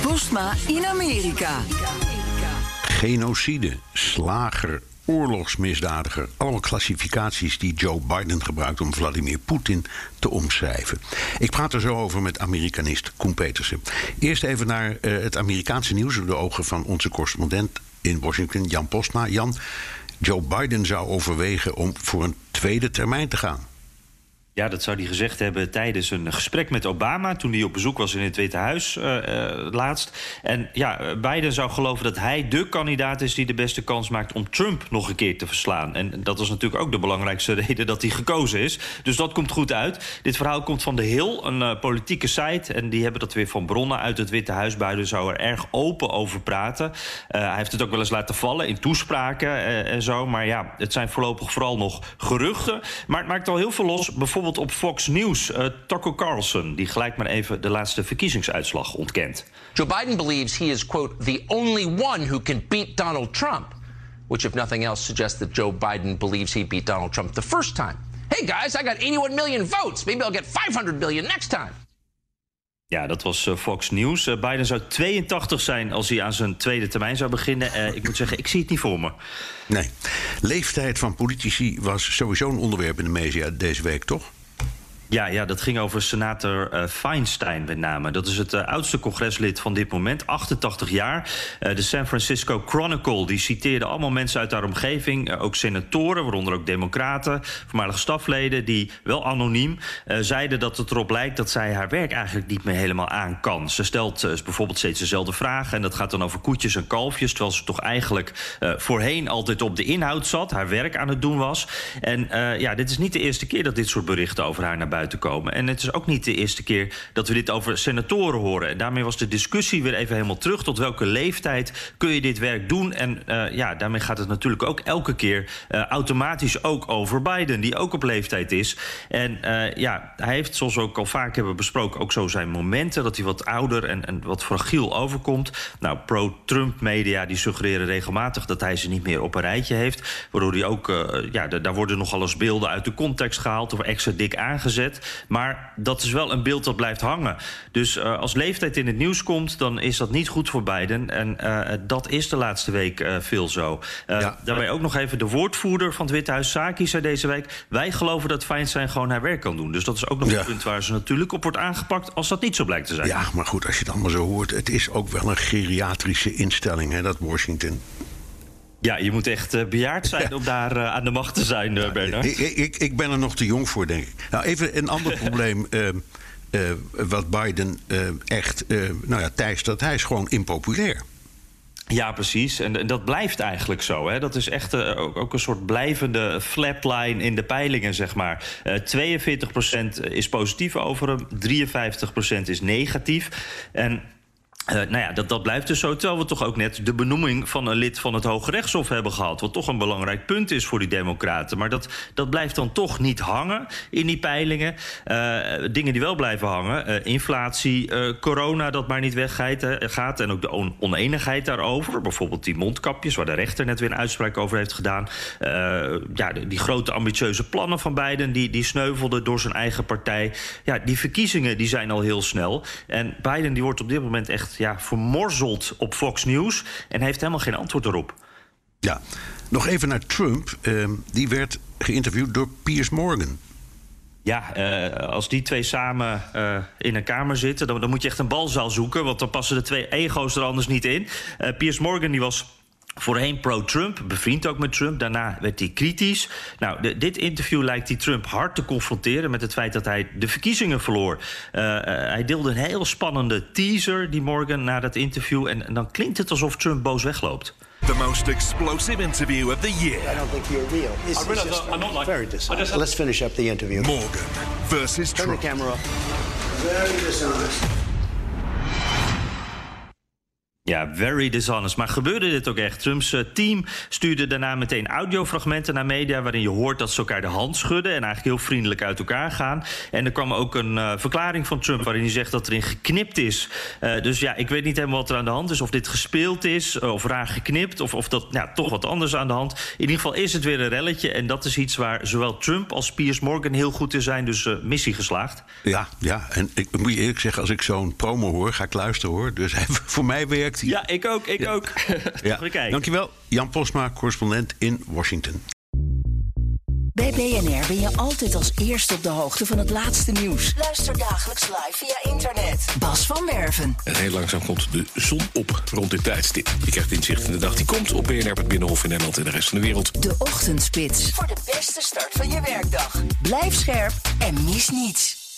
Postma in Amerika. Genocide, slager, oorlogsmisdadiger. Allemaal klassificaties die Joe Biden gebruikt om Vladimir Poetin te omschrijven. Ik praat er zo over met Amerikanist Koen Petersen. Eerst even naar het Amerikaanse nieuws door de ogen van onze correspondent in Washington, Jan Postma. Jan, Joe Biden zou overwegen om voor een tweede termijn te gaan. Ja, dat zou hij gezegd hebben tijdens een gesprek met Obama, toen hij op bezoek was in het Witte Huis laatst. En ja, Biden zou geloven dat hij de kandidaat is die de beste kans maakt om Trump nog een keer te verslaan. En dat was natuurlijk ook de belangrijkste reden dat hij gekozen is. Dus dat komt goed uit. Dit verhaal komt van The Hill, een politieke site. En die hebben dat weer van bronnen uit het Witte Huis. Biden zou er erg open over praten. Hij heeft het ook wel eens laten vallen in toespraken en zo. Maar ja, het zijn voorlopig vooral nog geruchten. Maar het maakt al heel veel los. Bijvoorbeeld op Fox News, Tucker Carlson, die gelijk maar even de laatste verkiezingsuitslag ontkent. Joe Biden believes he is, quote, the only one who can beat Donald Trump, which, if nothing else, suggests that Joe Biden believes he beat Donald Trump the first time. Hey guys, I got 81 million votes. Maybe I'll get 500 million next time. Ja, dat was Fox News. Biden zou 82 zijn als hij aan zijn tweede termijn zou beginnen. Ik moet zeggen, ik zie het niet voor me. Nee. Leeftijd van politici was sowieso een onderwerp in de media deze week, toch? Ja, dat ging over senator Feinstein met name. Dat is het oudste congreslid van dit moment, 88 jaar. De San Francisco Chronicle die citeerde allemaal mensen uit haar omgeving. Ook senatoren, waaronder ook democraten, voormalige stafleden, die wel anoniem zeiden dat het erop lijkt dat zij haar werk eigenlijk niet meer helemaal aan kan. Ze stelt bijvoorbeeld steeds dezelfde vragen. En dat gaat dan over koetjes en kalfjes, terwijl ze toch eigenlijk voorheen altijd op de inhoud zat, haar werk aan het doen was. En dit is niet de eerste keer dat dit soort berichten over haar naar buiten komen. En het is ook niet de eerste keer dat we dit over senatoren horen. En daarmee was de discussie weer even helemaal terug. Tot welke leeftijd kun je dit werk doen? En daarmee gaat het natuurlijk ook elke keer automatisch ook over Biden, die ook op leeftijd is. En hij heeft, zoals we ook al vaak hebben besproken, ook zo zijn momenten dat hij wat ouder en wat fragiel overkomt. Nou, pro-Trump media die suggereren regelmatig dat hij ze niet meer op een rijtje heeft. Waardoor hij ook, daar worden nogal eens beelden uit de context gehaald of extra dik aangezet. Maar dat is wel een beeld dat blijft hangen. Dus als leeftijd in het nieuws komt, dan is dat niet goed voor Biden. En dat is de laatste week veel zo. Daarbij ook nog even de woordvoerder van het Witte Huis, Psaki, zei deze week: wij geloven dat Feinstein gewoon haar werk kan doen. Dus dat is ook nog een punt waar ze natuurlijk op wordt aangepakt als dat niet zo blijkt te zijn. Ja, maar goed, als je het allemaal zo hoort, het is ook wel een geriatrische instelling, hè, dat Washington. Ja, je moet echt bejaard zijn om daar aan de macht te zijn, Bernard. Ik ben er nog te jong voor, denk ik. Nou, even een ander probleem wat Biden teistert. Hij is gewoon impopulair. Ja, precies. En dat blijft eigenlijk zo. Hè. Dat is echt ook een soort blijvende flatline in de peilingen, zeg maar. 42% is positief over hem, 53% is negatief. En dat blijft dus zo. Terwijl we toch ook net de benoeming van een lid van het Hoge Rechtshof hebben gehad. Wat toch een belangrijk punt is voor die democraten. Maar dat blijft dan toch niet hangen in die peilingen. Dingen die wel blijven hangen. Inflatie, corona dat maar niet weggaat. En ook de oneenigheid daarover. Bijvoorbeeld die mondkapjes, waar de rechter net weer een uitspraak over heeft gedaan. Die grote ambitieuze plannen van Biden, die sneuvelden door zijn eigen partij. Ja, die verkiezingen die zijn al heel snel. En Biden die wordt op dit moment echt vermorzeld op Fox News en heeft helemaal geen antwoord erop. Ja, nog even naar Trump. Die werd geïnterviewd door Piers Morgan. Ja, als die twee samen in een kamer zitten, dan moet je echt een balzaal zoeken, want dan passen de twee ego's er anders niet in. Piers Morgan die was voorheen pro-Trump, bevriend ook met Trump. Daarna werd hij kritisch. Nou, dit interview lijkt hij Trump hard te confronteren met het feit dat hij de verkiezingen verloor. Hij deelde een heel spannende teaser, die Morgan, na dat interview. En dan klinkt het alsof Trump boos wegloopt. The most explosive interview of the year. I don't think you're real. I'm not like very dishonest. Let's finish up the interview. Morgan versus Turn Trump. the camera off. Very dishonest. Ja, very dishonest. Maar gebeurde dit ook echt? Trumps team stuurde daarna meteen audiofragmenten naar media waarin je hoort dat ze elkaar de hand schudden en eigenlijk heel vriendelijk uit elkaar gaan. En er kwam ook een verklaring van Trump waarin hij zegt dat erin geknipt is. Dus ja, ik weet niet helemaal wat er aan de hand is. Of dit gespeeld is, of raar geknipt, of dat toch wat anders aan de hand. In ieder geval is het weer een relletje. En dat is iets waar zowel Trump als Piers Morgan heel goed in zijn. Dus missie geslaagd. Ja, en ik moet je eerlijk zeggen, als ik zo'n promo hoor, ga ik luisteren hoor. Dus voor mij werkt hij. Ja, ik ook. Ja. Dankjewel, Jan Posma, correspondent in Washington. Bij BNR ben je altijd als eerste op de hoogte van het laatste nieuws. Luister dagelijks live via internet. Bas van Werven. En heel langzaam komt de zon op rond dit tijdstip. Je krijgt inzicht in de dag die komt op BNR, het Binnenhof in Nederland en de rest van de wereld. De Ochtendspits. Voor de beste start van je werkdag. Blijf scherp en mis niets.